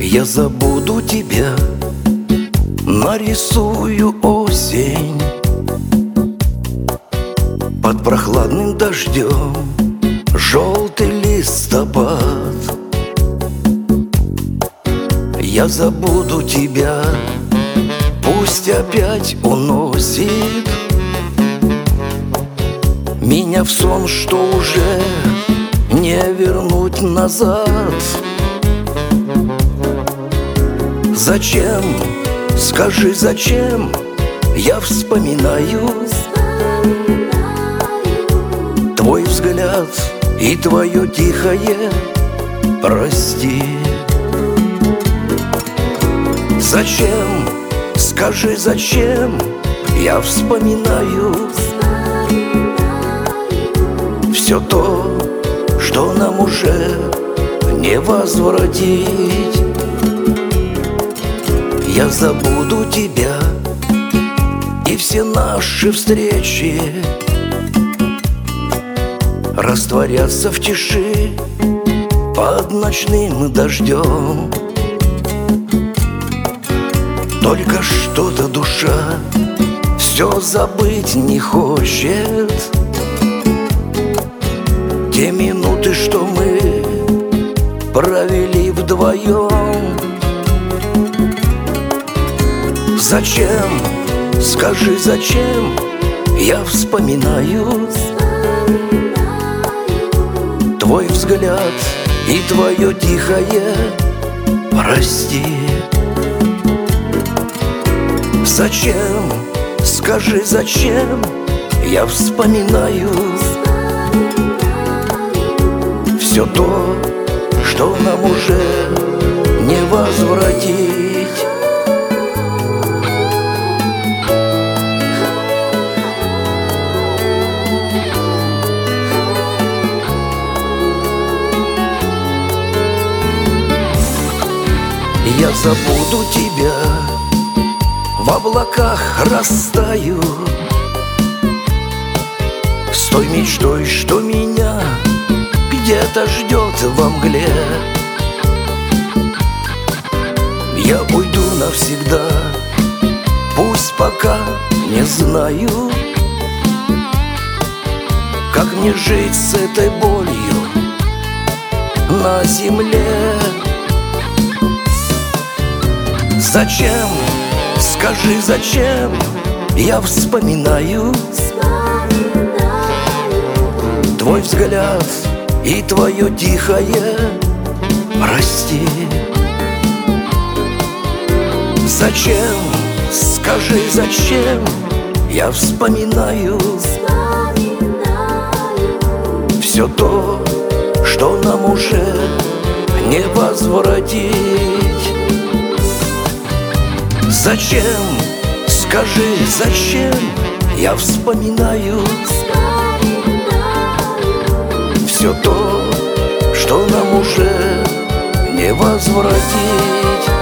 Я забуду тебя, нарисую осень под прохладным дождем, желтый листопад. Я забуду тебя, пусть опять уносит меня в сон, что уже не вернуть назад. Зачем, скажи, зачем я вспоминаю твой взгляд и твое тихое «прости». Зачем, скажи, зачем я вспоминаю все то, что нам уже не возвратить. Я забуду тебя и все наши встречи растворятся в тиши под ночным дождем. Только что-то душа все забыть не хочет. Те минуты, что мы провели вдвоем. Зачем, скажи, зачем я вспоминаю твой взгляд и твое тихое «прости». Зачем, скажи, зачем я вспоминаю все то, что нам уже не возвратить. Я забуду тебя, в облаках растаю с той мечтой, что меня где-то ждет во мгле. Я уйду навсегда, пусть пока не знаю, как мне жить с этой болью на земле. Зачем, скажи, зачем я вспоминаю твой взгляд и твое тихое «прости». Зачем, скажи, зачем я вспоминаю все то, что нам уже не возвратить. Зачем, скажи, зачем я вспоминаю все то, что нам уже не возвратить.